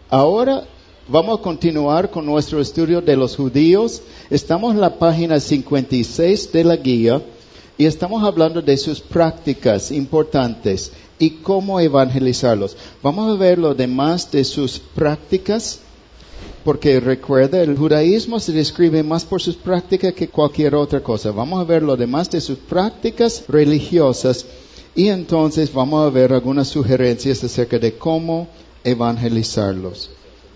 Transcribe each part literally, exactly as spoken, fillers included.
Ahora vamos a continuar con nuestro estudio de los judíos. Estamos en la página cincuenta y seis de la guía y estamos hablando de sus prácticas importantes y cómo evangelizarlos. Vamos a ver lo demás de sus prácticas, porque recuerda, el judaísmo se describe más por sus prácticas que cualquier otra cosa. Vamos a ver lo demás de sus prácticas religiosas y entonces vamos a ver algunas sugerencias acerca de cómo evangelizarlos.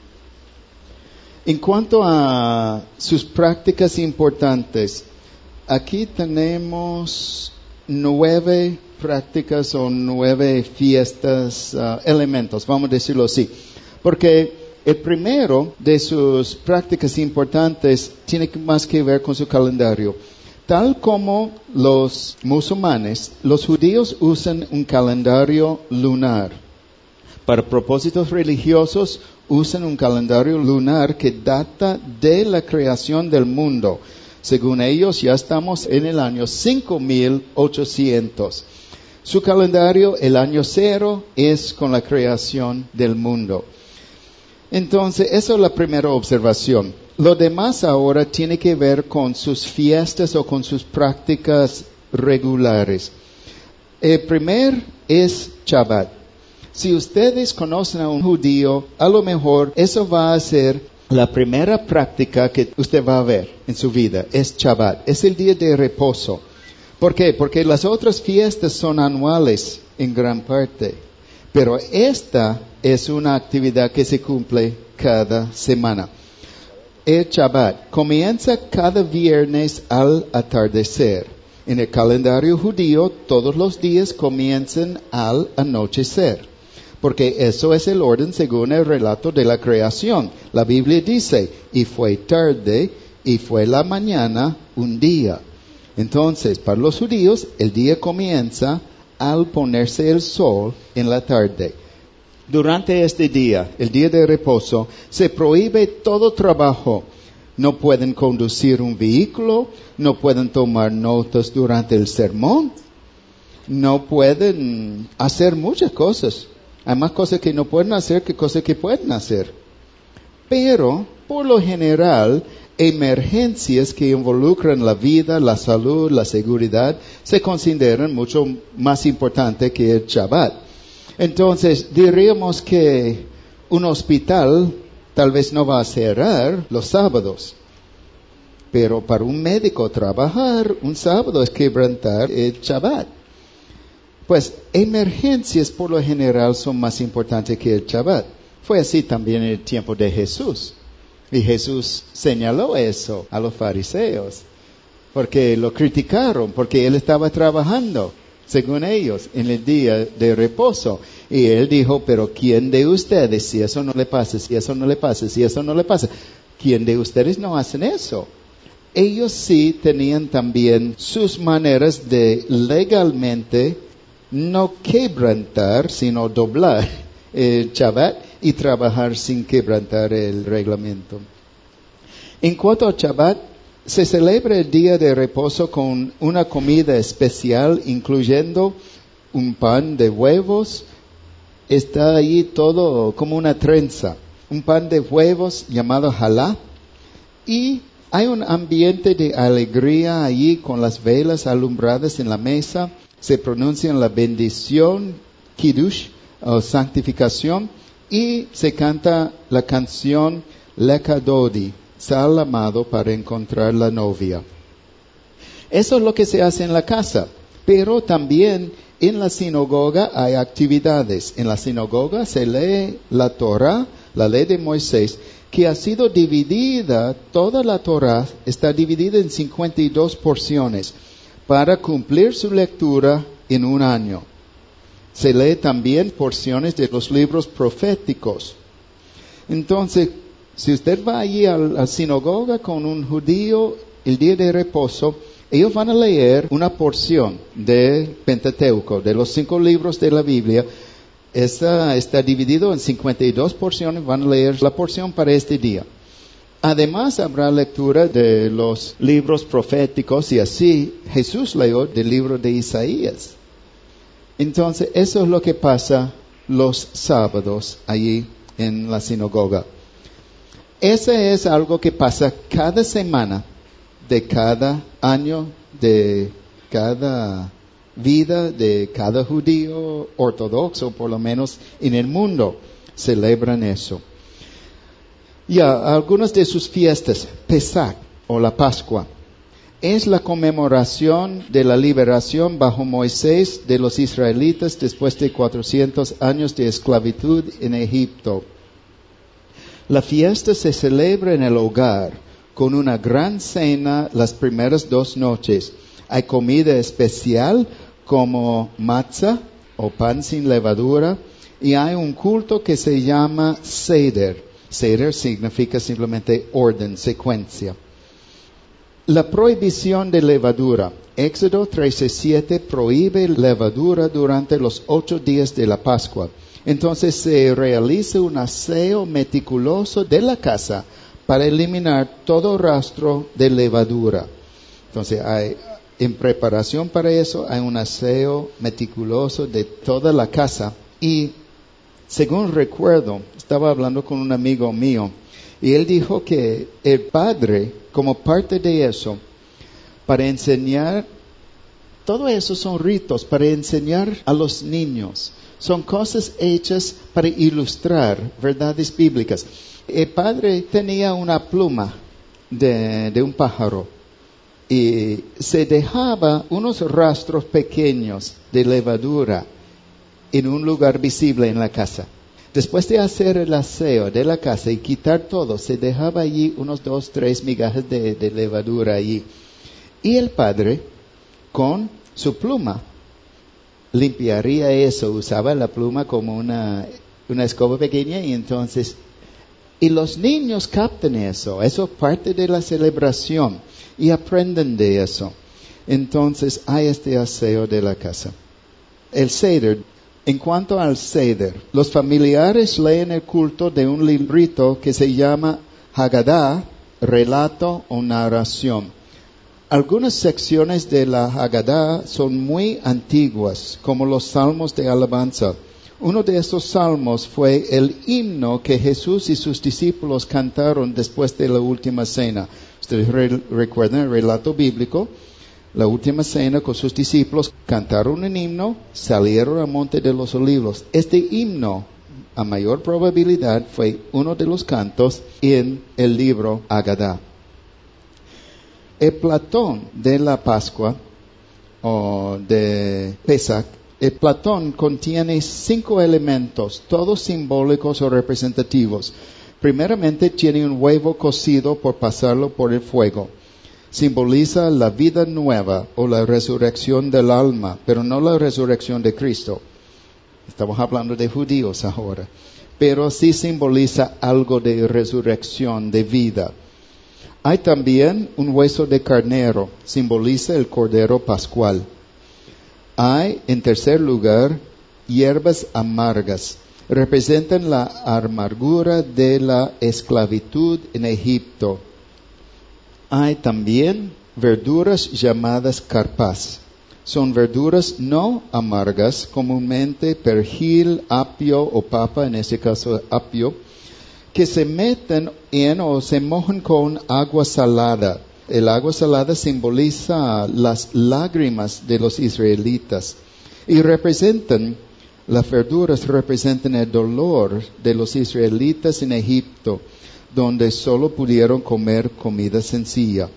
En cuanto a sus prácticas importantes, aquí tenemos nueve prácticas o nueve fiestas, uh, elementos, vamos a decirlo así. Porque el primero de sus prácticas importantes tiene más que ver con su calendario. Tal como los musulmanes, los judíos usan un calendario lunar. Para propósitos religiosos, usan un calendario lunar que data de la creación del mundo. Según ellos, ya estamos en el año cinco mil ochocientos. Su calendario, el año cero, es con la creación del mundo. Entonces, esa es la primera observación. Lo demás ahora tiene que ver con sus fiestas o con sus prácticas regulares. El primer es Shabbat. Si ustedes conocen a un judío, a lo mejor eso va a ser la primera práctica que usted va a ver en su vida, es Shabbat. Es el día de reposo. ¿Por qué? Porque las otras fiestas son anuales en gran parte. Pero esta es una actividad que se cumple cada semana. El Shabbat comienza cada viernes al atardecer. En el calendario judío, todos los días comienzan al anochecer. Porque eso es el orden según el relato de la creación. La Biblia dice, y fue tarde, y fue la mañana, un día. Entonces, para los judíos, el día comienza al ponerse el sol en la tarde. Durante este día, el día de reposo, se prohíbe todo trabajo. No pueden conducir un vehículo, no pueden tomar notas durante el sermón, no pueden hacer muchas cosas. Hay más cosas que no pueden hacer que cosas que pueden hacer. Pero, por lo general, emergencias que involucran la vida, la salud, la seguridad, se consideran mucho más importantes que el Shabbat. Entonces, diríamos que un hospital tal vez no va a cerrar los sábados. Pero para un médico trabajar un sábado es quebrantar el Shabbat. Pues emergencias por lo general son más importantes que el Shabbat. Fue así también en el tiempo de Jesús. Y Jesús señaló eso a los fariseos, porque lo criticaron, porque él estaba trabajando, según ellos, en el día de reposo. Y él dijo, pero ¿quién de ustedes, si eso no le pasa, si eso no le pasa, si eso no le pasa? ¿Quién de ustedes no hacen eso? Ellos sí tenían también sus maneras de legalmente no quebrantar, sino doblar el Shabbat y trabajar sin quebrantar el reglamento. En cuanto a Shabbat, se celebra el día de reposo con una comida especial, incluyendo un pan de huevos. Está ahí todo como una trenza. Un pan de huevos llamado halá. Y hay un ambiente de alegría allí con las velas alumbradas en la mesa. Se pronuncia la bendición, kiddush, o santificación. Y se canta la canción Lecha Dodi, sal amado para encontrar la novia. Eso es lo que se hace en la casa, pero también en la sinagoga hay actividades. En la sinagoga se lee la Torah, la ley de Moisés, que ha sido dividida, toda la Torah está dividida en cincuenta y dos porciones para cumplir su lectura en un año. Se lee también porciones de los libros proféticos. Entonces, si usted va allí a la sinagoga con un judío el día de reposo, ellos van a leer una porción del Pentateuco, de los cinco libros de la Biblia. Esta está dividido en cincuenta y dos porciones, van a leer la porción para este día. Además, habrá lectura de los libros proféticos y así Jesús leyó del libro de Isaías. Entonces, eso es lo que pasa los sábados allí en la sinagoga. Ese es algo que pasa cada semana, de cada año, de cada vida, de cada judío ortodoxo, por lo menos en el mundo, celebran eso. Ya, algunas de sus fiestas, Pesach o la Pascua, es la conmemoración de la liberación bajo Moisés de los israelitas después de cuatrocientos años de esclavitud en Egipto. La fiesta se celebra en el hogar con una gran cena las primeras dos noches. Hay comida especial como matzah o pan sin levadura y hay un culto que se llama Seder. Seder significa simplemente orden, secuencia. La prohibición de levadura. Éxodo trece siete prohíbe levadura durante los ocho días de la Pascua. Entonces se realiza un aseo meticuloso de la casa para eliminar todo rastro de levadura. Entonces hay, en preparación para eso, hay un aseo meticuloso de toda la casa. Y según recuerdo, estaba hablando con un amigo mío y él dijo que el padre, como parte de eso, para enseñar, todo eso son ritos para enseñar a los niños. Son cosas hechas para ilustrar verdades bíblicas. El padre tenía una pluma de, de un pájaro y se dejaba unos rastros pequeños de levadura en un lugar visible en la casa. Después de hacer el aseo de la casa y quitar todo, se dejaba allí unos dos, tres migajas de, de levadura allí. Y el padre, con su pluma, limpiaría eso, usaba la pluma como una, una escoba pequeña y entonces, y los niños captan eso, eso es parte de la celebración y aprenden de eso. Entonces hay este aseo de la casa. El Seder, en cuanto al Seder, los familiares leen el culto de un librito que se llama Haggadah, relato o narración. Algunas secciones de la Haggadah son muy antiguas, como los salmos de alabanza. Uno de estos salmos fue el himno que Jesús y sus discípulos cantaron después de la última cena. Ustedes re- recuerdan el relato bíblico. La última cena con sus discípulos cantaron un himno, salieron al monte de los olivos. Este himno, a mayor probabilidad, fue uno de los cantos en el libro Haggadah. El platón de la Pascua o de Pesach, el platón contiene cinco elementos, todos simbólicos o representativos. Primeramente tiene un huevo cocido por pasarlo por el fuego. Simboliza la vida nueva o la resurrección del alma, pero no la resurrección de Cristo. Estamos hablando de judíos ahora, pero sí simboliza algo de resurrección, de vida. Hay también un hueso de carnero, simboliza el cordero pascual. Hay, en tercer lugar, hierbas amargas, representan la amargura de la esclavitud en Egipto. Hay también verduras llamadas carpás. Son verduras no amargas, comúnmente perejil, apio o papa, en este caso apio, que se meten en o se mojan con agua salada. El agua salada simboliza las lágrimas de los israelitas y representan, las verduras representan el dolor de los israelitas en Egipto, donde solo pudieron comer comida sencilla.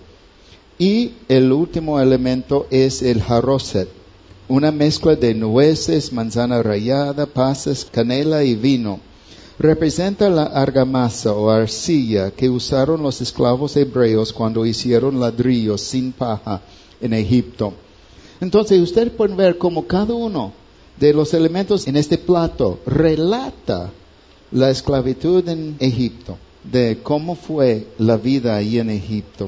Y el último elemento es el haroset, una mezcla de nueces, manzana rallada, pasas, canela y vino. Representa la argamasa o arcilla que usaron los esclavos hebreos cuando hicieron ladrillos sin paja en Egipto. Entonces ustedes pueden ver cómo cada uno de los elementos en este plato relata la esclavitud en Egipto, de cómo fue la vida ahí en Egipto.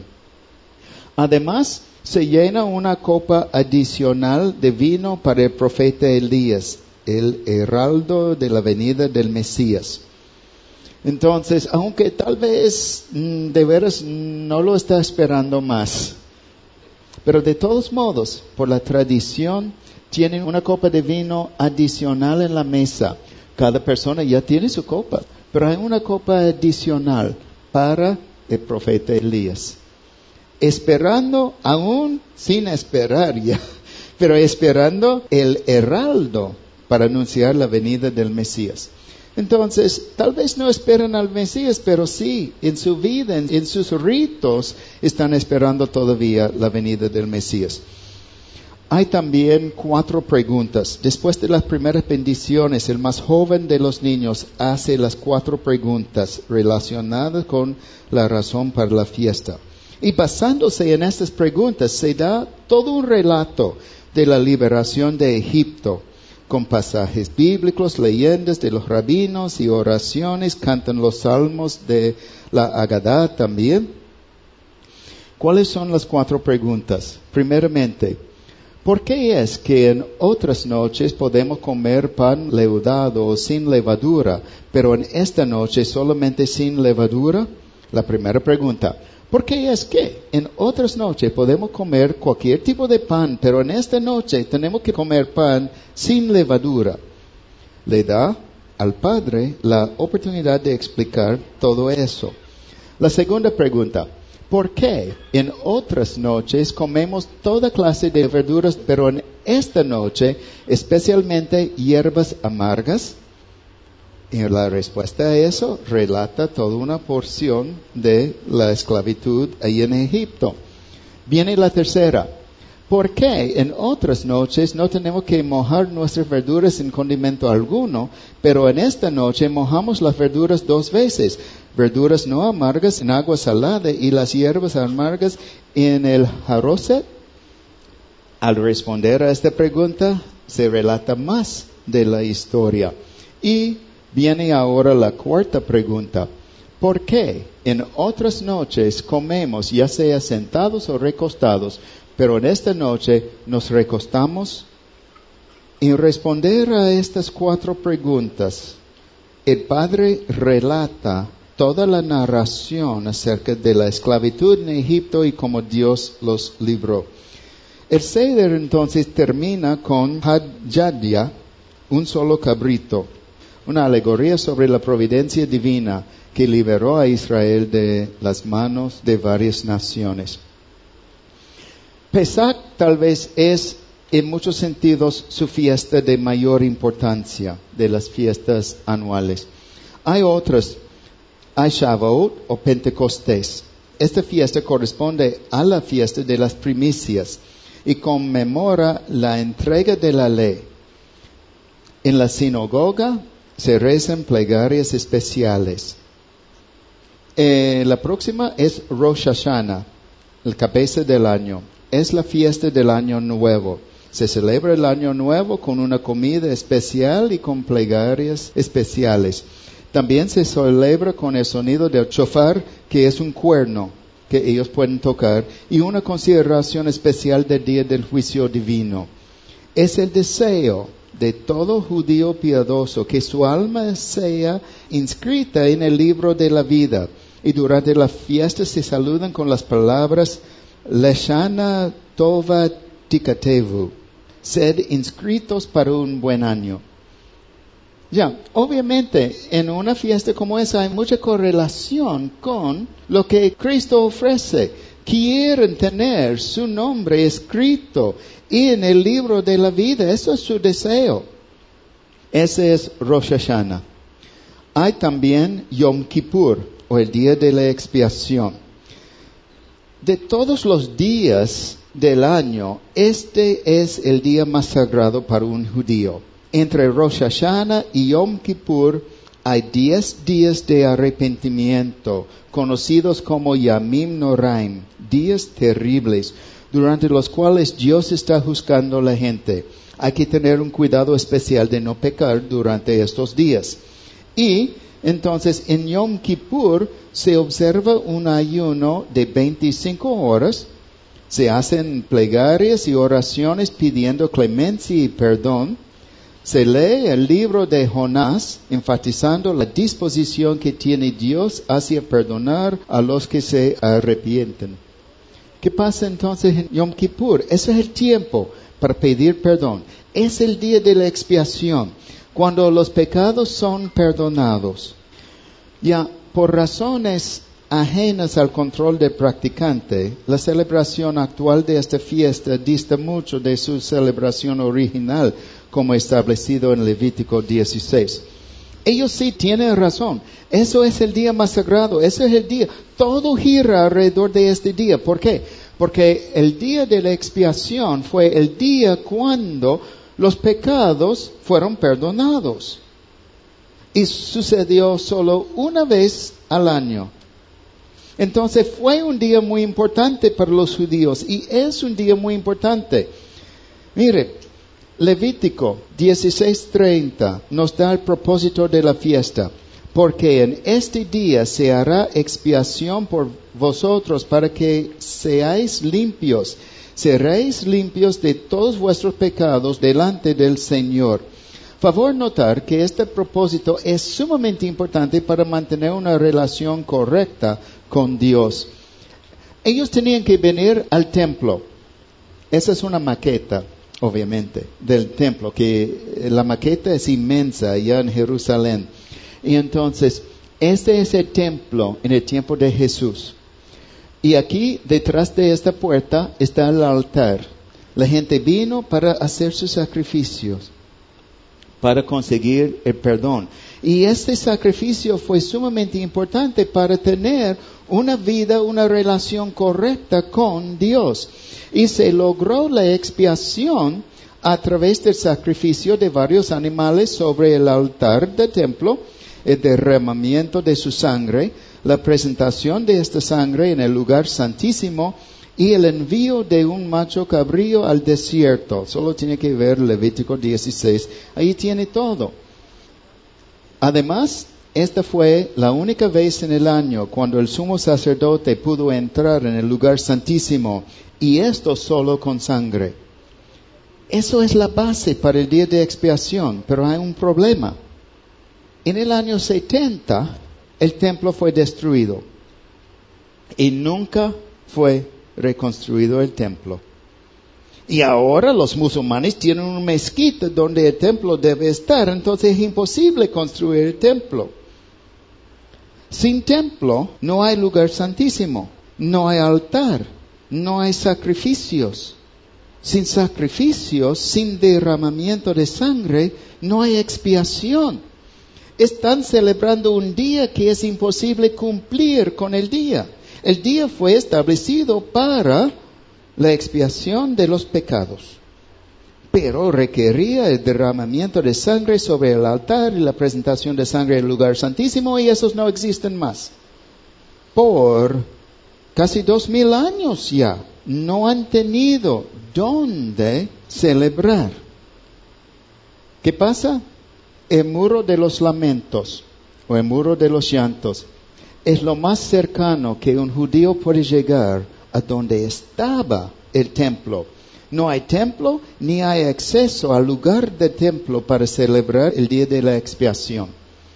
Además, se llena una copa adicional de vino para el profeta Elías, el heraldo de la venida del Mesías. Entonces, aunque tal vez mm, de veras no lo está esperando más, pero de todos modos, por la tradición, tienen una copa de vino adicional en la mesa. Cada persona ya tiene su copa, Pero hay una copa adicional para el profeta Elías. Esperando, aún sin esperar ya, pero esperando el heraldo para anunciar la venida del Mesías. Entonces, tal vez no esperan al Mesías, pero sí, en su vida, en, en sus ritos, están esperando todavía la venida del Mesías. Hay también cuatro preguntas. Después de las primeras bendiciones, el más joven de los niños hace las cuatro preguntas relacionadas con la razón para la fiesta. Y basándose en estas preguntas, se da todo un relato de la liberación de Egipto, con pasajes bíblicos, leyendas de los rabinos y oraciones. Cantan los salmos de la Agadá también. ¿Cuáles son las cuatro preguntas? Primeramente, ¿por qué es que en otras noches podemos comer pan leudado o sin levadura, pero en esta noche solamente sin levadura? La primera pregunta. ¿Por qué es que en otras noches podemos comer cualquier tipo de pan, pero en esta noche tenemos que comer pan sin levadura? Le da al Padre la oportunidad de explicar todo eso. La segunda pregunta. ¿Por qué en otras noches comemos toda clase de verduras, pero en esta noche especialmente hierbas amargas? Y la respuesta a eso relata toda una porción de la esclavitud ahí en Egipto. Viene la tercera. ¿Por qué en otras noches no tenemos que mojar nuestras verduras en condimento alguno, pero en esta noche mojamos las verduras dos veces? Verduras no amargas en agua salada y las hierbas amargas en el jaroset. Al responder a esta pregunta, se relata más de la historia. Y viene ahora la cuarta pregunta. ¿Por qué en otras noches comemos, ya sea sentados o recostados, pero en esta noche nos recostamos? Y responder a estas cuatro preguntas, el Padre relata toda la narración acerca de la esclavitud en Egipto y cómo Dios los libró. El Seder entonces termina con Hadjadia, un solo cabrito, una alegoría sobre la providencia divina que liberó a Israel de las manos de varias naciones. Pesach tal vez es en muchos sentidos su fiesta de mayor importancia de las fiestas anuales. Hay otras. Hay Shavuot o Pentecostés. Esta fiesta corresponde a la fiesta de las primicias y conmemora la entrega de la ley. En la sinagoga se rezan plegarias especiales. Eh, la próxima es Rosh Hashanah, el cabeza del año. Es la fiesta del año nuevo. Se celebra el año nuevo con una comida especial y con plegarias especiales. También se celebra con el sonido del shofar, que es un cuerno que ellos pueden tocar, y una consideración especial del día del juicio divino. Es el deseo de todo judío piadoso que su alma sea inscrita en el libro de la vida. Y durante la fiesta se saludan con las palabras Leshana Tova Tikatevu, sed inscritos para un buen año. Ya, obviamente, en una fiesta como esa hay mucha correlación con lo que Cristo ofrece. Quieren tener su nombre escrito en el libro de la vida. Eso es su deseo. Ese es Rosh Hashanah. Hay también Yom Kippur, o el día de la expiación. De todos los días del año, este es el día más sagrado para un judío. Entre Rosh Hashanah y Yom Kippur hay diez días de arrepentimiento, conocidos como Yamim Noraim, días terribles, durante los cuales Dios está juzgando a la gente. Hay que tener un cuidado especial de no pecar durante estos días. Y entonces en Yom Kippur se observa un ayuno de veinticinco horas, se hacen plegarias y oraciones pidiendo clemencia y perdón. Se lee el libro de Jonás, enfatizando la disposición que tiene Dios hacia perdonar a los que se arrepienten. ¿Qué pasa entonces en Yom Kippur? Ese es el tiempo para pedir perdón. Es el día de la expiación, cuando los pecados son perdonados. Ya, por razones ajenas al control del practicante, la celebración actual de esta fiesta dista mucho de su celebración original, como establecido en Levítico dieciséis. Ellos sí tienen razón. Eso es el día más sagrado. Ese es el día. Todo gira alrededor de este día. ¿Por qué? Porque el día de la expiación fue el día cuando los pecados fueron perdonados. Y sucedió solo una vez al año. Entonces fue un día muy importante para los judíos y es un día muy importante. Mire, Levítico dieciséis treinta nos da el propósito de la fiesta. Porque en este día se hará expiación por vosotros para que seáis limpios. Seréis limpios de todos vuestros pecados delante del Señor. Favor notar que este propósito es sumamente importante para mantener una relación correcta con Dios. Ellos tenían que venir al templo. Esa es una maqueta, obviamente, del templo, que la maqueta es inmensa allá en Jerusalén. Y entonces, este es el templo en el tiempo de Jesús. Y aquí, detrás de esta puerta, está el altar. La gente vino para hacer sus sacrificios, para conseguir el perdón. Y este sacrificio fue sumamente importante para tener una vida, una relación correcta con Dios. Y se logró la expiación a través del sacrificio de varios animales sobre el altar del templo, el derramamiento de su sangre, la presentación de esta sangre en el lugar santísimo y el envío de un macho cabrío al desierto. Solo tiene que ver Levítico dieciséis. Ahí tiene todo. Además, esta fue la única vez en el año cuando el sumo sacerdote pudo entrar en el lugar santísimo, y esto solo con sangre. Eso es la base para el día de expiación, pero hay un problema. En el año setenta, el templo fue destruido y nunca fue reconstruido el templo. Y ahora los musulmanes tienen una mezquita donde el templo debe estar, entonces es imposible construir el templo. Sin templo no hay lugar santísimo, no hay altar, no hay sacrificios. Sin sacrificios, sin derramamiento de sangre, no hay expiación. Están celebrando un día que es imposible cumplir con el día. El día fue establecido para la expiación de los pecados, pero requería el derramamiento de sangre sobre el altar y la presentación de sangre en el lugar santísimo, y esos no existen más. Por casi dos mil años ya no han tenido dónde celebrar. ¿Qué pasa? El muro de los lamentos o el muro de los llantos es lo más cercano que un judío puede llegar a donde estaba el templo. No hay templo ni hay acceso al lugar del templo para celebrar el día de la expiación.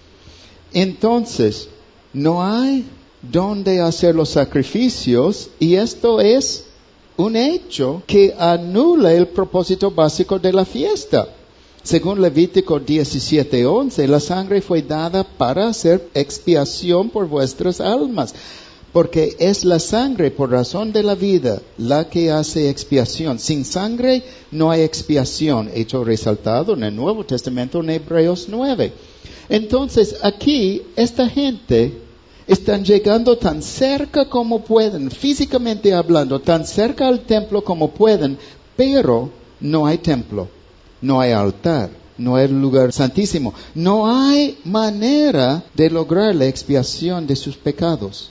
Entonces, no hay donde hacer los sacrificios, y esto es un hecho que anula el propósito básico de la fiesta. Según Levítico diecisiete once, la sangre fue dada para hacer expiación por vuestras almas, porque es la sangre por razón de la vida la que hace expiación. Sin sangre no hay expiación, hecho resaltado en el Nuevo Testamento en Hebreos nueve. Entonces aquí esta gente están llegando tan cerca como pueden, físicamente hablando, tan cerca al templo como pueden, pero no hay templo. No hay altar, no hay lugar santísimo. No hay manera de lograr la expiación de sus pecados.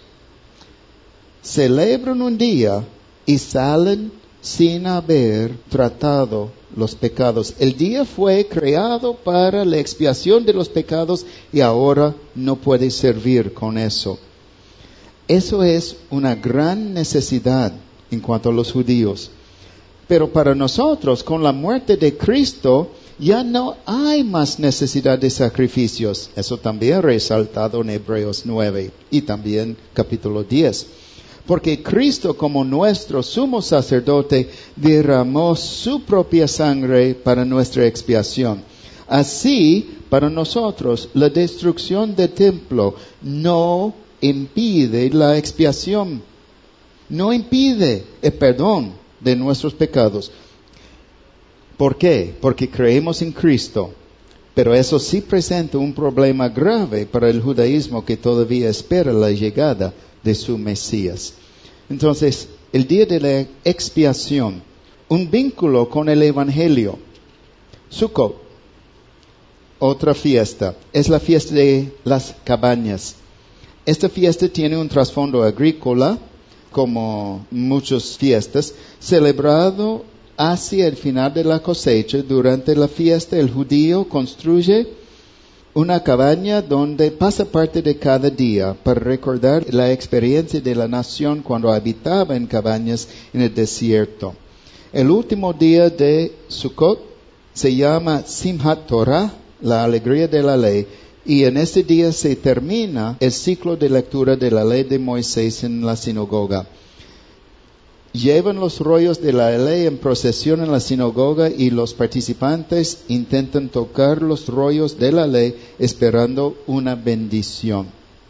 Celebran un día y salen sin haber tratado los pecados. El día fue creado para la expiación de los pecados y ahora no puede servir con eso. Eso es una gran necesidad en cuanto a los judíos. Pero para nosotros, con la muerte de Cristo, ya no hay más necesidad de sacrificios. Eso también resaltado en Hebreos nueve y también capítulo diez. Porque Cristo, como nuestro sumo sacerdote, derramó su propia sangre para nuestra expiación. Así, para nosotros, la destrucción del templo no impide la expiación, no impide el perdón de nuestros pecados. ¿Por qué? Porque creemos en Cristo. Pero eso sí presenta un problema grave para el judaísmo que todavía espera la llegada de su Mesías. Entonces, el día de la expiación, un vínculo con el Evangelio. Sukkot, otra fiesta, es la fiesta de las cabañas. Esta fiesta tiene un trasfondo agrícola, como muchas fiestas, celebrado hacia el final de la cosecha. Durante la fiesta, el judío construye una cabaña donde pasa parte de cada día para recordar la experiencia de la nación cuando habitaba en cabañas en el desierto. El último día de Sukkot se llama Simchat Torah, la alegría de la ley, y en este día se termina el ciclo de lectura de la ley de Moisés en la sinagoga. Llevan los rollos de la ley en procesión en la sinagoga y los participantes intentan tocar los rollos de la ley esperando una bendición.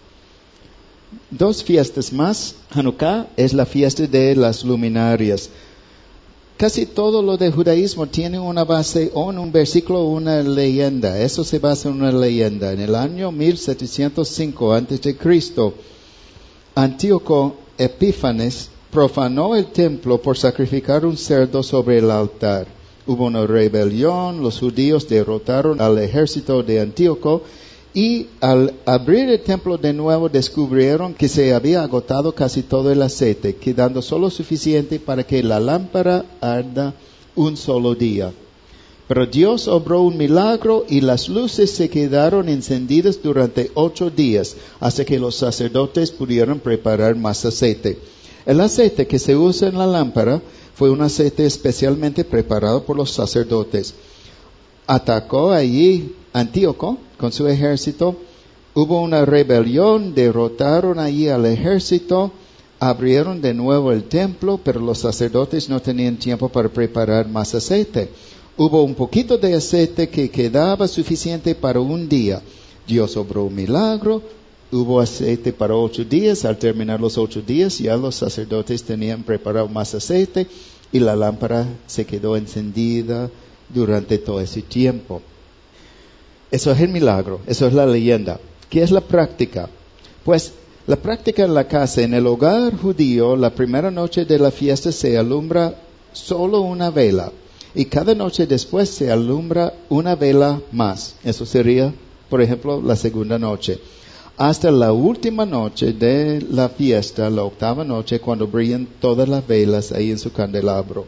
Dos fiestas más. Hanukkah es la fiesta de las luminarias. Casi todo lo de judaísmo tiene una base o en un versículo o una leyenda. Eso se basa en una leyenda. En el año mil setecientos cinco antes de Cristo, Antíoco Epífanes profanó el templo por sacrificar un cerdo sobre el altar. Hubo una rebelión, los judíos derrotaron al ejército de Antíoco y al abrir el templo de nuevo descubrieron que se había agotado casi todo el aceite, quedando solo suficiente para que la lámpara arda un solo día. Pero Dios obró un milagro y las luces se quedaron encendidas durante ocho días hasta que los sacerdotes pudieron preparar más aceite. El aceite que se usa en la lámpara fue un aceite especialmente preparado por los sacerdotes. Atacó allí Antíoco con su ejército. Hubo una rebelión, derrotaron allí al ejército, abrieron de nuevo el templo, pero los sacerdotes no tenían tiempo para preparar más aceite. Hubo un poquito de aceite que quedaba suficiente para un día. Dios obró un milagro. Hubo aceite para ocho días. Al terminar los ocho días, ya los sacerdotes tenían preparado más aceite y la lámpara se quedó encendida durante todo ese tiempo. Eso es el milagro, eso es la leyenda. ¿Qué es la práctica? Pues la práctica en la casa, en el hogar judío, la primera noche de la fiesta se alumbra solo una vela y cada noche después se alumbra una vela más. Eso sería, por ejemplo, la segunda noche. Hasta la última noche de la fiesta, la octava noche, cuando brillan todas las velas ahí en su candelabro.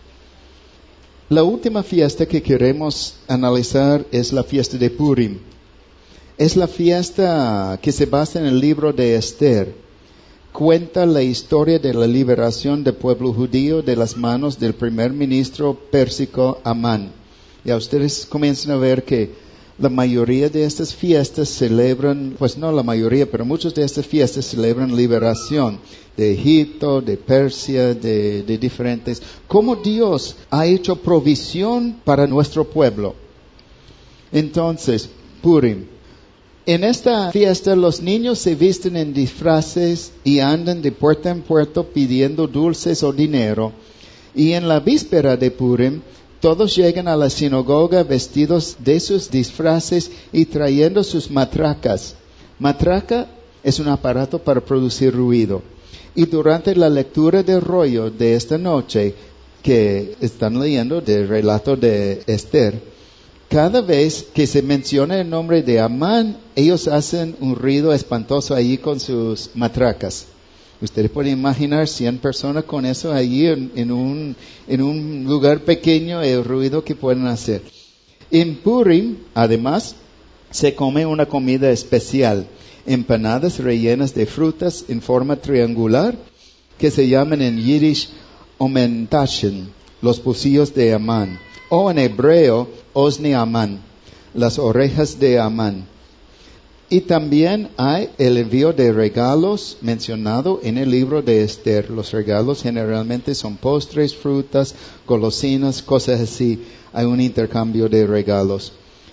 La última fiesta que queremos analizar es la fiesta de Purim. Es la fiesta que se basa en el libro de Esther. Cuenta la historia de la liberación del pueblo judío de las manos del primer ministro pérsico Amán. Ya ustedes comienzan a ver que la mayoría de estas fiestas celebran, pues no la mayoría, pero muchas de estas fiestas celebran liberación de Egipto, de Persia, de, de diferentes. Cómo Dios ha hecho provisión para nuestro pueblo. Entonces, Purim. En esta fiesta los niños se visten en disfraces y andan de puerta en puerta pidiendo dulces o dinero. Y en la víspera de Purim, todos llegan a la sinagoga vestidos de sus disfraces y trayendo sus matracas. Matraca es un aparato para producir ruido. Y durante la lectura del rollo de esta noche, que están leyendo del relato de Esther, cada vez que se menciona el nombre de Amán, ellos hacen un ruido espantoso allí con sus matracas. Ustedes pueden imaginar cien personas con eso allí en, en, un, en un lugar pequeño, el ruido que pueden hacer. En Purim, además, se come una comida especial. Empanadas rellenas de frutas en forma triangular, que se llaman en Yiddish Omentashen, los pocillos de Amán. O en hebreo, Ozni Amán, las orejas de Amán. Y también hay el envío de regalos mencionado en el libro de Esther. Los regalos generalmente son postres, frutas, golosinas, cosas así. Hay un intercambio de regalos.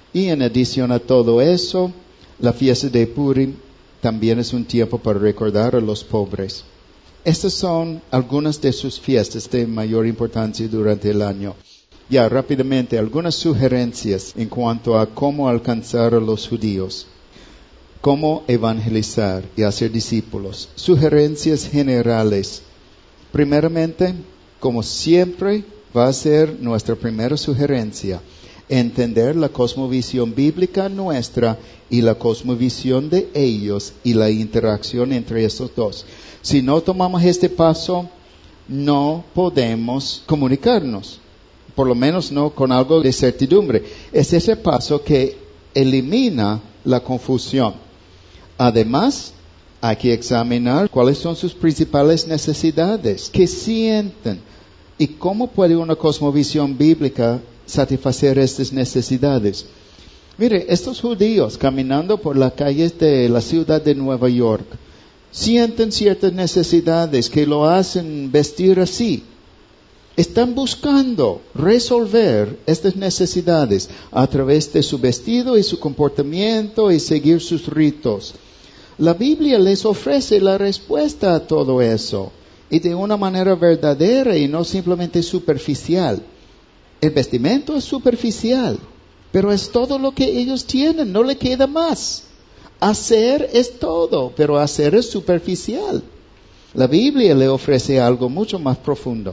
Y en adición a todo eso, la fiesta de Purim también es un tiempo para recordar a los pobres. Estas son algunas de sus fiestas de mayor importancia durante el año. Ya rápidamente, algunas sugerencias en cuanto a cómo alcanzar a los judíos, cómo evangelizar y hacer discípulos. Sugerencias generales. Primeramente, como siempre, va a ser nuestra primera sugerencia, entender la cosmovisión bíblica nuestra y la cosmovisión de ellos y la interacción entre estos dos. Si no tomamos este paso, no podemos comunicarnos, por lo menos no con algo de certidumbre. Es ese paso que elimina la confusión. Además, hay que examinar cuáles son sus principales necesidades, qué sienten y cómo puede una cosmovisión bíblica satisfacer estas necesidades. Mire, estos judíos caminando por las calles de la ciudad de Nueva York sienten ciertas necesidades que lo hacen vestir así. Están buscando resolver estas necesidades a través de su vestido y su comportamiento y seguir sus ritos. La Biblia les ofrece la respuesta a todo eso y de una manera verdadera y no simplemente superficial. El vestimento es superficial, pero es todo lo que ellos tienen, no le queda más. Hacer es todo, pero hacer es superficial. La Biblia le ofrece algo mucho más profundo.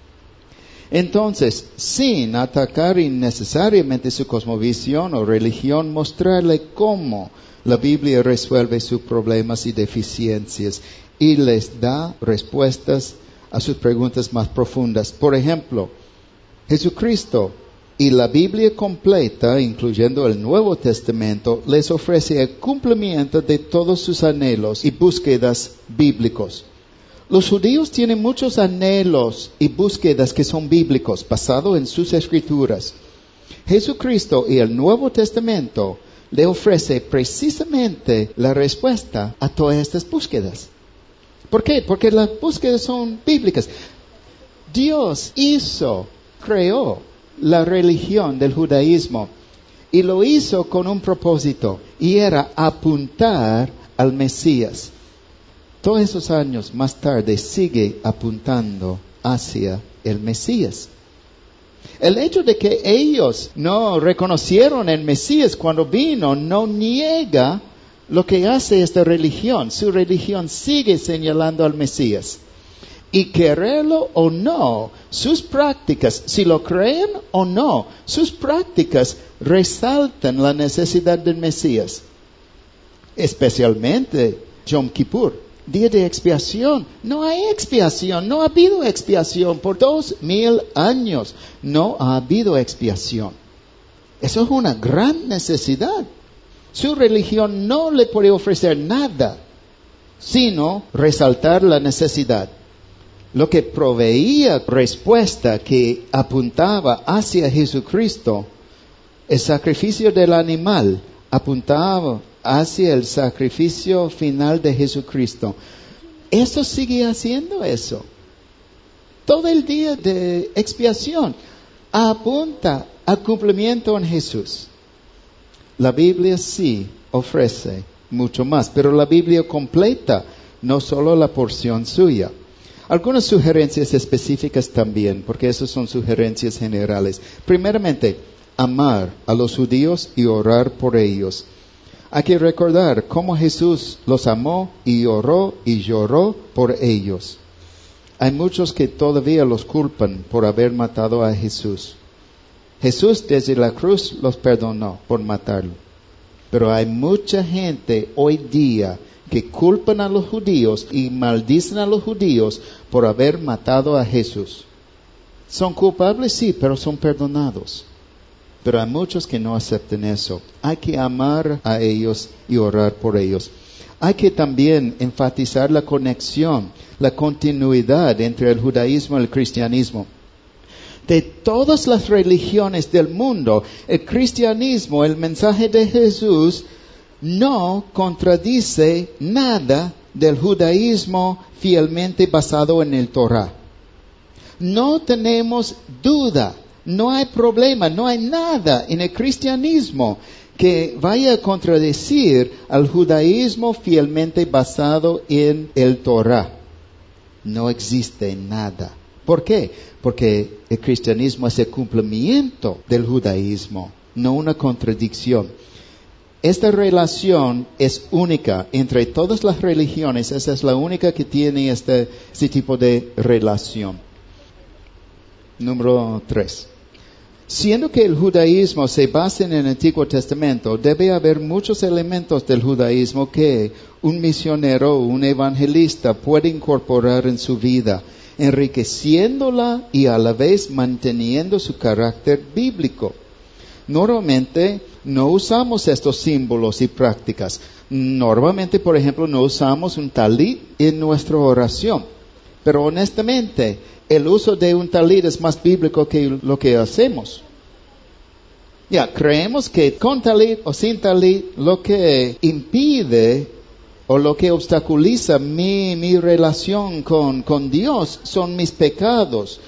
Entonces, sin atacar innecesariamente su cosmovisión o religión, mostrarle cómo la Biblia resuelve sus problemas y deficiencias y les da respuestas a sus preguntas más profundas. Por ejemplo, Jesucristo y la Biblia completa, incluyendo el Nuevo Testamento, les ofrece el cumplimiento de todos sus anhelos y búsquedas bíblicos. Los judíos tienen muchos anhelos y búsquedas que son bíblicos, basados en sus escrituras. Jesucristo y el Nuevo Testamento le ofrece precisamente la respuesta a todas estas búsquedas. ¿Por qué? Porque las búsquedas son bíblicas. Dios hizo, creó la religión del judaísmo y lo hizo con un propósito, y era apuntar al Mesías. Todos esos años más tarde sigue apuntando hacia el Mesías. El hecho de que ellos no reconocieron el Mesías cuando vino no niega lo que hace esta religión. Su religión sigue señalando al Mesías. Y quererlo o no, sus prácticas, si lo creen o no, sus prácticas resaltan la necesidad del Mesías. Especialmente Yom Kippur, día de expiación. No hay expiación, no ha habido expiación por dos mil años. No ha habido expiación. Eso es una gran necesidad. Su religión no le puede ofrecer nada, sino resaltar la necesidad. Lo que proveía respuesta que apuntaba hacia Jesucristo, el sacrificio del animal apuntaba hacia el sacrificio final de Jesucristo. Eso sigue haciendo eso. Todo el día de expiación apunta al cumplimiento en Jesús. La Biblia sí ofrece mucho más, pero la Biblia completa, no solo la porción suya. Algunas sugerencias específicas también, porque esas son sugerencias generales. Primeramente, amar a los judíos y orar por ellos. Hay que recordar cómo Jesús los amó y oró y lloró por ellos. Hay muchos que todavía los culpan por haber matado a Jesús. Jesús desde la cruz los perdonó por matarlo. Pero hay mucha gente hoy día que culpan a los judíos y maldicen a los judíos por haber matado a Jesús. Son culpables, sí, pero son perdonados. Pero hay muchos que no aceptan eso. Hay que amar a ellos y orar por ellos. Hay que también enfatizar la conexión, la continuidad entre el judaísmo y el cristianismo. De todas las religiones del mundo, el cristianismo, el mensaje de Jesús, no contradice nada del judaísmo fielmente basado en el Torah. No tenemos duda No hay problema, no hay nada en el cristianismo que vaya a contradecir al judaísmo fielmente basado en el Torah. No existe nada. ¿Por qué? Porque el cristianismo es el cumplimiento del judaísmo, no una contradicción. Esta relación es única entre todas las religiones. Esa es la única que tiene este, este tipo de relación. Número tres. Siendo que el judaísmo se basa en el Antiguo Testamento, debe haber muchos elementos del judaísmo que un misionero o un evangelista puede incorporar en su vida, enriqueciéndola y a la vez manteniendo su carácter bíblico. Normalmente no usamos estos símbolos y prácticas. Normalmente, por ejemplo, no usamos un talit en nuestra oración. Pero honestamente, el uso de un talit es más bíblico que lo que hacemos. Ya, creemos que con talit o sin talit, lo que impide o lo que obstaculiza mi, mi relación con, con Dios son mis pecados.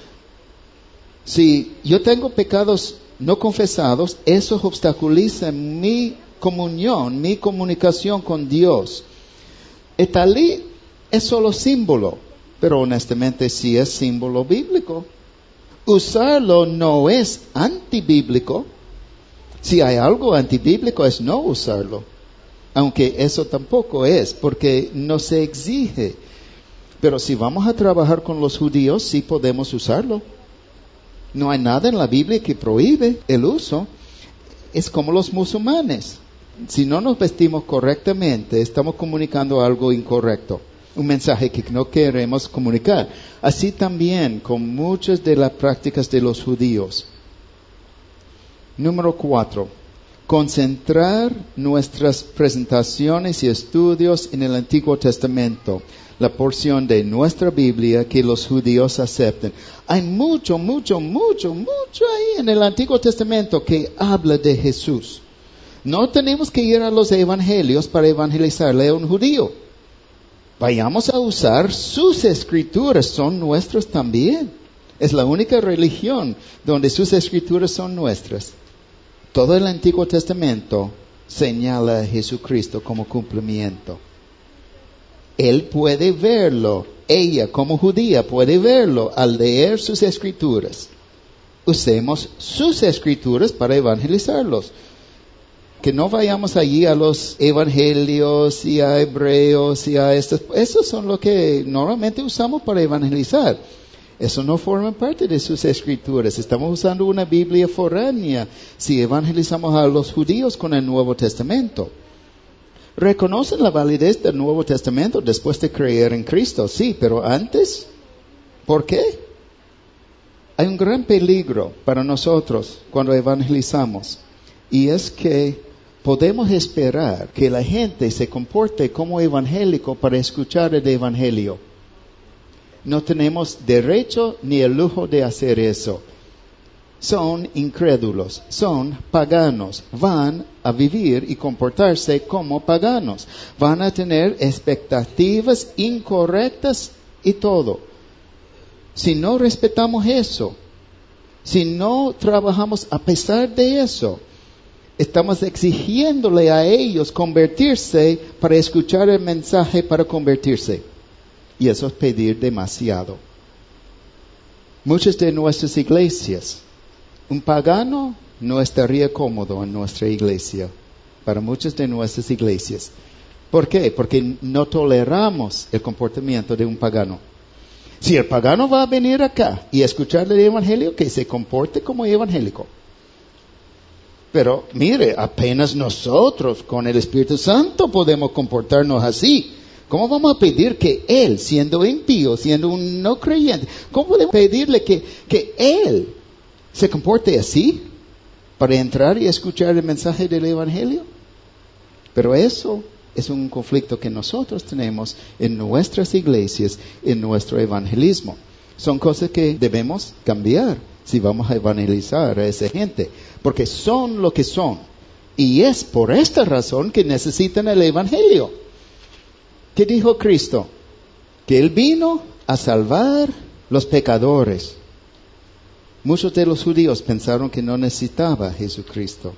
Si yo tengo pecados no confesados, eso obstaculiza mi comunión, mi comunicación con Dios. El talit es solo símbolo, pero honestamente sí es símbolo bíblico. Usarlo no es antibíblico. Si hay algo antibíblico es no usarlo, aunque eso tampoco es, porque no se exige. Pero si vamos a trabajar con los judíos, sí podemos usarlo. No hay nada en la Biblia que prohíbe el uso. Es como los musulmanes. Si no nos vestimos correctamente, estamos comunicando algo incorrecto, un mensaje que no queremos comunicar. Así también con muchas de las prácticas de los judíos. Número cuatro. Concentrar nuestras presentaciones y estudios en el Antiguo Testamento, la porción de nuestra Biblia que los judíos aceptan. Hay mucho, mucho, mucho, mucho ahí en el Antiguo Testamento que habla de Jesús. No tenemos que ir a los evangelios para evangelizarle a un judío. Vayamos a usar sus escrituras, son nuestras también. Es la única religión donde sus escrituras son nuestras. Todo el Antiguo Testamento señala a Jesucristo como cumplimiento. Él puede verlo, ella como judía puede verlo al leer sus escrituras. Usemos sus escrituras para evangelizarlos. Que no vayamos allí a los evangelios y a hebreos y a estos. Esos son lo que normalmente usamos para evangelizar. Eso no forma parte de sus escrituras. Estamos usando una Biblia foránea si evangelizamos a los judíos con el Nuevo Testamento. Reconocen la validez del Nuevo Testamento después de creer en Cristo, sí, pero antes, ¿por qué? Hay un gran peligro para nosotros cuando evangelizamos, y es que podemos esperar que la gente se comporte como evangélico para escuchar el evangelio. No tenemos derecho ni el lujo de hacer eso. Son incrédulos, son paganos, van a vivir y comportarse como paganos, van a tener expectativas incorrectas y todo. Si no respetamos eso, si no trabajamos a pesar de eso, estamos exigiéndole a ellos convertirse para escuchar el mensaje para convertirse. Y eso es pedir demasiado. Muchas de nuestras iglesias, un pagano no estaría cómodo en nuestra iglesia, para muchas de nuestras iglesias. ¿Por qué? Porque no toleramos el comportamiento de un pagano. Si el pagano va a venir acá y escuchar el evangelio, que se comporte como evangélico. Pero mire, apenas nosotros con el Espíritu Santo podemos comportarnos así. ¿Cómo vamos a pedir que Él, siendo impío, siendo un no creyente, cómo podemos pedirle que, que Él se comporte así para entrar y escuchar el mensaje del Evangelio? Pero eso es un conflicto que nosotros tenemos en nuestras iglesias, en nuestro evangelismo. Son cosas que debemos cambiar si vamos a evangelizar a esa gente, porque son lo que son. Y es por esta razón que necesitan el Evangelio. ¿Qué dijo Cristo? Que Él vino a salvar los pecadores. Muchos de los judíos pensaron que no necesitaba a Jesucristo.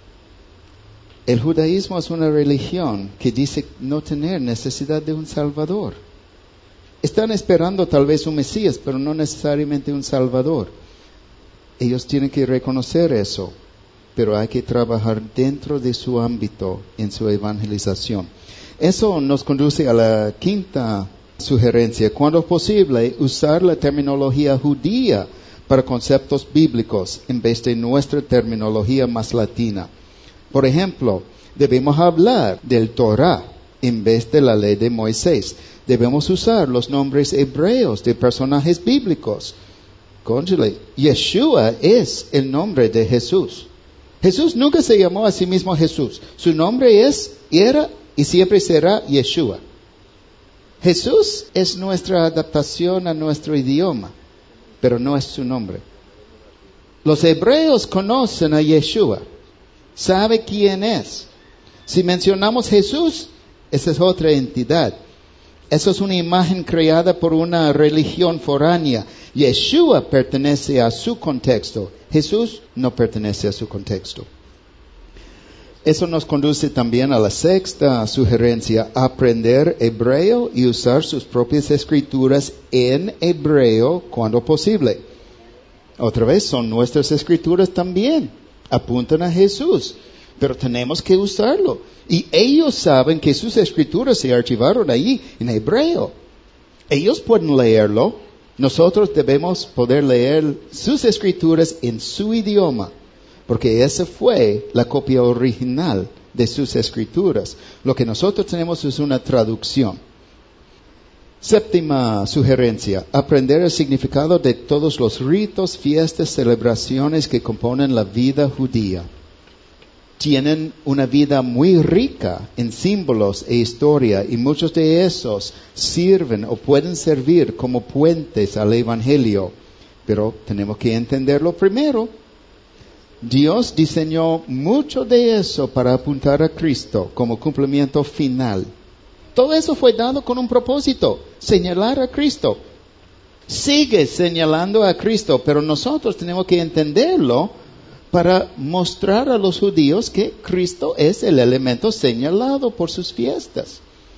El judaísmo es una religión que dice no tener necesidad de un Salvador. Están esperando tal vez un Mesías, pero no necesariamente un Salvador. Ellos tienen que reconocer eso, pero hay que trabajar dentro de su ámbito en su evangelización. Eso nos conduce a la quinta sugerencia. Cuando posible, usar la terminología judía para conceptos bíblicos en vez de nuestra terminología más latina. Por ejemplo, debemos hablar del Torah en vez de la ley de Moisés. Debemos usar los nombres hebreos de personajes bíblicos. Cónchale, Yeshua es el nombre de Jesús. Jesús nunca se llamó a sí mismo Jesús. Su nombre es, era y siempre será Yeshua. Jesús es nuestra adaptación a nuestro idioma, pero no es su nombre. Los hebreos conocen a Yeshua. Sabe quién es. Si mencionamos Jesús, esa es otra entidad. Eso es una imagen creada por una religión foránea. Yeshua pertenece a su contexto. Jesús no pertenece a su contexto. Eso nos conduce también a la sexta sugerencia: aprender hebreo y usar sus propias escrituras en hebreo cuando posible. Otra vez, son nuestras escrituras también. Apuntan a Jesús, pero tenemos que usarlo. Y ellos saben que sus escrituras se archivaron ahí en hebreo. Ellos pueden leerlo. Nosotros debemos poder leer sus escrituras en su idioma, porque esa fue la copia original de sus escrituras. Lo que nosotros tenemos es una traducción. Séptima sugerencia: aprender el significado de todos los ritos, fiestas, celebraciones que componen la vida judía. Tienen una vida muy rica en símbolos e historia, y muchos de esos sirven o pueden servir como puentes al Evangelio. Pero tenemos que entenderlo primero. Dios diseñó mucho de eso para apuntar a Cristo como cumplimiento final. Todo eso fue dado con un propósito: señalar a Cristo. Sigue señalando a Cristo, pero nosotros tenemos que entenderlo para mostrar a los judíos que Cristo es el elemento señalado por sus fiestas.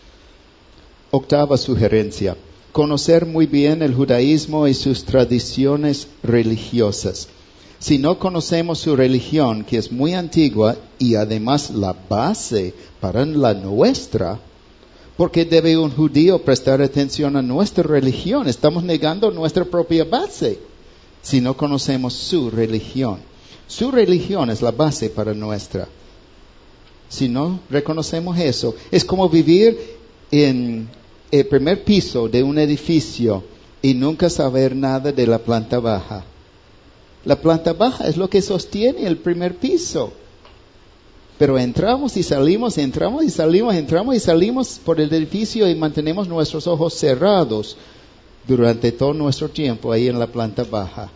Octava sugerencia: conocer muy bien el judaísmo y sus tradiciones religiosas. Si no conocemos su religión, que es muy antigua y además la base para la nuestra, ¿por qué debe un judío prestar atención a nuestra religión? Estamos negando nuestra propia base si no conocemos su religión. Su religión es la base para nuestra. Si no reconocemos eso, es como vivir en el primer piso de un edificio y nunca saber nada de la planta baja. La planta baja es lo que sostiene el primer piso. Pero entramos y salimos, entramos y salimos, entramos y salimos por el edificio y mantenemos nuestros ojos cerrados durante todo nuestro tiempo ahí en la planta baja.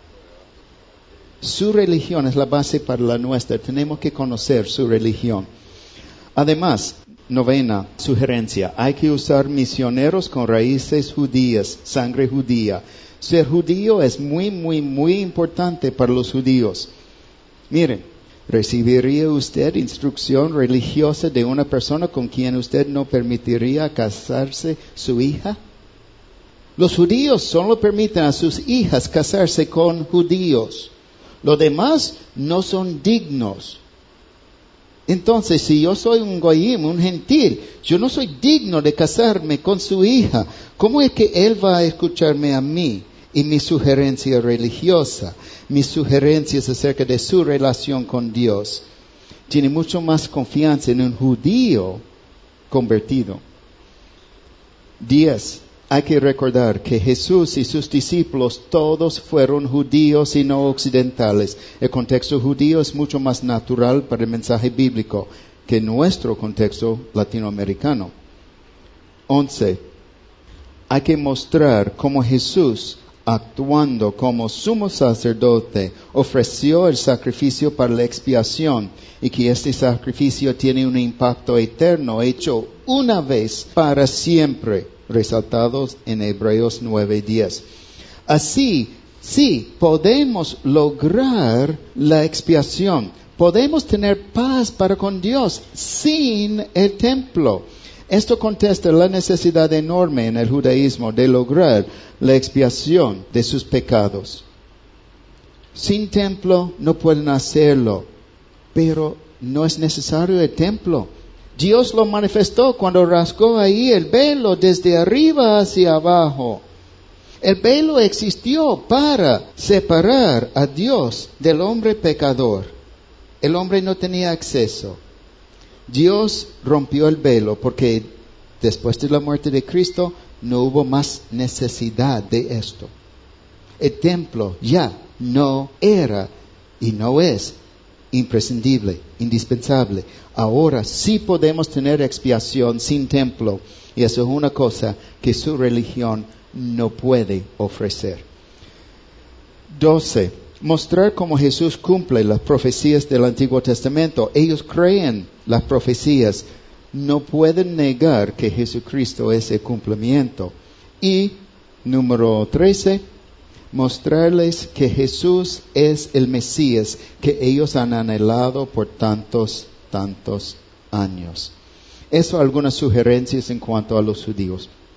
Su religión es la base para la nuestra. Tenemos que conocer su religión. Además, novena sugerencia: hay que usar misioneros con raíces judías, sangre judía. Ser judío es muy, muy, muy importante para los judíos. Miren, ¿recibiría usted instrucción religiosa de una persona con quien usted no permitiría casarse su hija? Los judíos solo permiten a sus hijas casarse con judíos. Los demás no son dignos. Entonces, si yo soy un goyim, un gentil, yo no soy digno de casarme con su hija. ¿Cómo es que él va a escucharme a mí y mi sugerencia religiosa, mis sugerencias acerca de su relación con Dios? Tiene mucho más confianza en un judío convertido. Diez. Hay que recordar que Jesús y sus discípulos todos fueron judíos y no occidentales. El contexto judío es mucho más natural para el mensaje bíblico que nuestro contexto latinoamericano. Once. Hay que mostrar cómo Jesús, actuando como sumo sacerdote, ofreció el sacrificio para la expiación, y que este sacrificio tiene un impacto eterno, hecho una vez para siempre, resaltados en Hebreos nueve diez. Así, Sí, podemos lograr la expiación. Podemos tener paz para con Dios sin el templo. Esto contesta la necesidad enorme en el judaísmo de lograr la expiación de sus pecados. Sin templo no pueden hacerlo, pero no es necesario el templo. Dios lo manifestó cuando rasgó ahí el velo desde arriba hacia abajo. El velo existió para separar a Dios del hombre pecador. El hombre no tenía acceso. Dios rompió el velo porque después de la muerte de Cristo no hubo más necesidad de esto. El templo ya no era y no es imprescindible, indispensable. Ahora sí podemos tener expiación sin templo, y eso es una cosa que su religión no puede ofrecer. doce. Mostrar cómo Jesús cumple las profecías del Antiguo Testamento. Ellos creen las profecías, no pueden negar que Jesucristo es el cumplimiento. Y número trece, mostrarles que Jesús es el Mesías que ellos han anhelado por tantos, tantos años. Eso, algunas sugerencias en cuanto a los judíos.